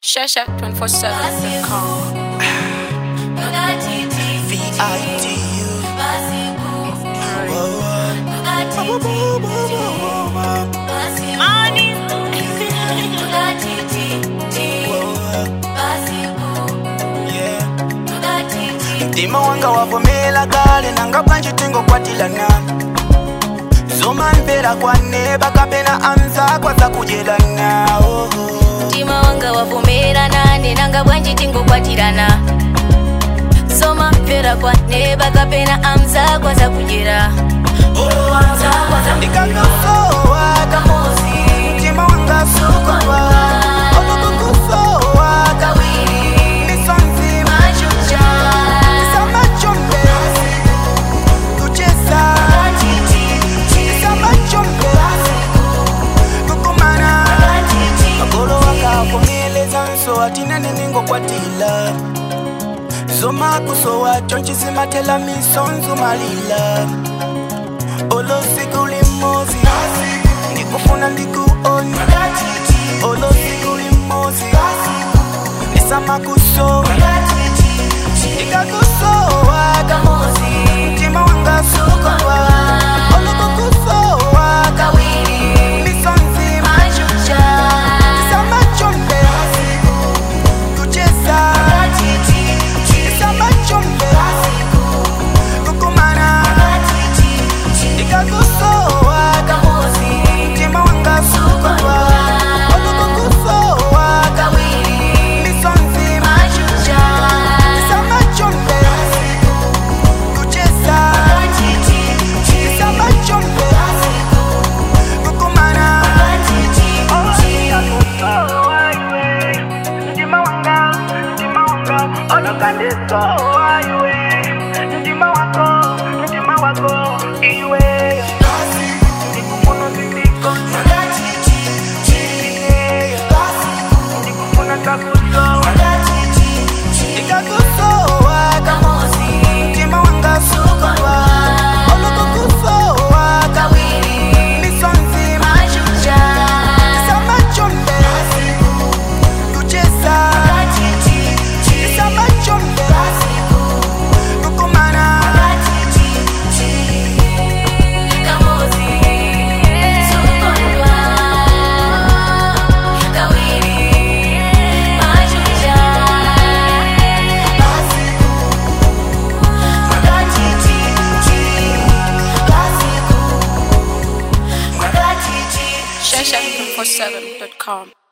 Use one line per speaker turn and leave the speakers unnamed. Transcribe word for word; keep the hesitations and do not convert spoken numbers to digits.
Shasha two four seven dot com.
V I T U. Ndima wanga wavomela kale nanga bwanji tingo kwatilana Zoma mpera kwane bakapena amza kwa za kujelana oh.
Ndima wanga wavomela nane nanga bwanji tingo kwatilana Zoma mpera kwane bakapena amza kwa za kujela oh, amza kwa za
Ndikakusowa kamozi Ndima wanga sukwa Obukukusowa kawili Misonzi machucha Sama chombe Kucheza Sama chombe Kukumana Magolo waka kumeleza nso atina ningo kwa tila Zoma kusowa chonchi zimatela misonzu malila Olo siku limozi Nikufuna ndikuoni Olo siku limozi Nisama kusowa Nikakusowa kamozi Ndima wanga sukwa Olo kukusowa kawili Misonzi machucha Nisama chombe Kucheza Nisama chombe Kukumana Nikakusowa kamozi Ndima wanga sukwa Olo kukusowa kawili Misonzi machucha Nisama chombe Kucheza Nisama chombe Kukumana Nikakusowa iwe Ndima wanga, ndima wanga Olo kandisowa iwe Ndima wako, ndima wako iwe Nikufuna zindiko Nikufuna kakusowa Nikakusowa kamozi Ndima wanga sukwa Olo kukusowa kawili Misonzi machucha Nisama chombe Kucheza Nisama chombe Kukumana
Shasha two four seven dot com.